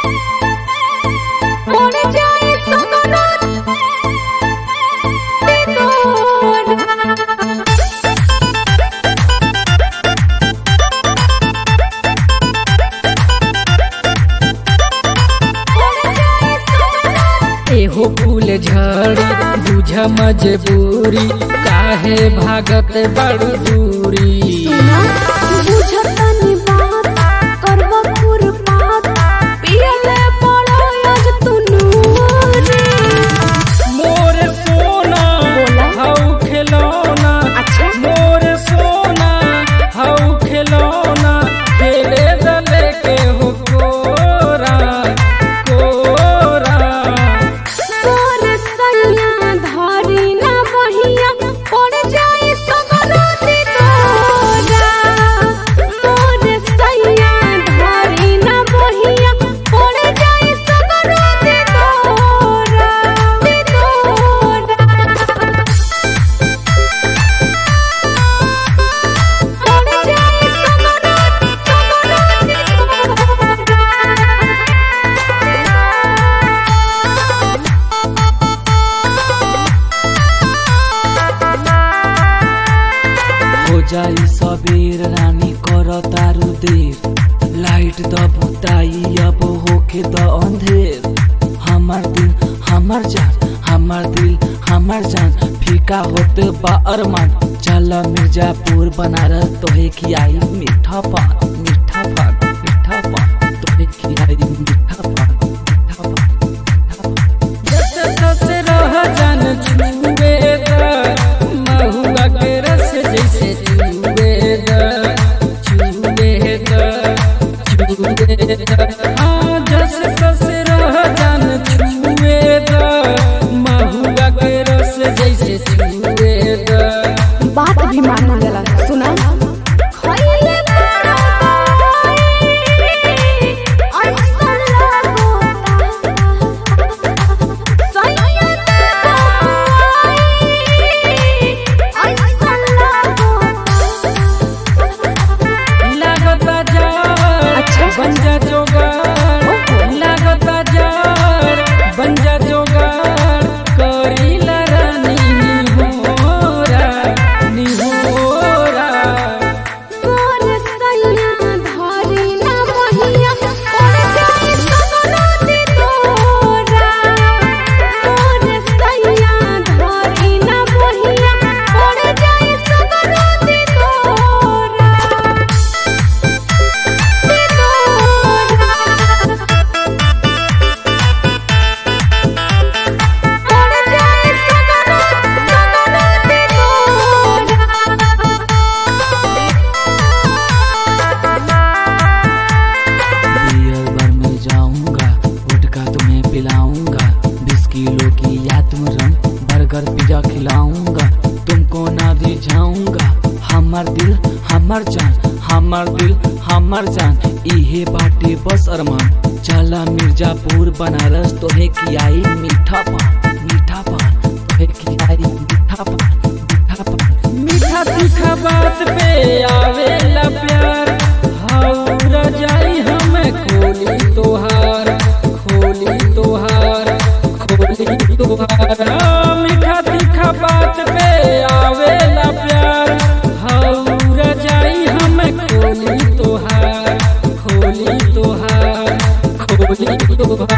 एहो फूल झड़ी बुझ मजबूरी काहे भागत बड़ दूरी। मोर सोना हऊ खिलौना, मोर सोना हऊ खिलौना, खेले दले के हो कोरा कोरा। हो जाई सबेर रानी कर तारू देर, लाइट द बुताई अब होके द अंधेर। हमार दिल हमार जान, हमार दिल हमार जान, फीका होते बा अरमान। चल मिर्जापुर बनारस तोहे खियाई मीठा पान, मीठा पान, मीठा पान, तोहे खियाई मीठा पान, मीठा पान। जस रह जान छुए महुआ के रस जैसे छुए हाँ, जस रह जान छुए महुआ के रस जैसे छुए। बात भी मानना जला सुना। बंजा जोगाड़ लागता जार, बंजा जोगाड़ करी रानी निहोरा निहोरा। पिलाऊंगा 20 किलो की यात्म रंग, बर्गर पिज्जा खिलाऊंगा, तुमको ना रिझाऊंगा। हमार दिल हमार जान, हमार दिल हमार जान, इहे बाटे बस अरमान। चला मिर्जापुर बनारस तोहे खियाई मीठा पान, मीठा पान, तोहे खियाई मीठा पान, मीठा पान। मीठा तीखा बात पे आवेला प्यार, हाउ रजाई हमें खोली तोहार, खोली तोहार, खोली तोहार। मीठा तीखा बात पे आवेला प्यार, हाउ रजाई हमें खोली तोहार, खोली तोहार, खोली तोहार।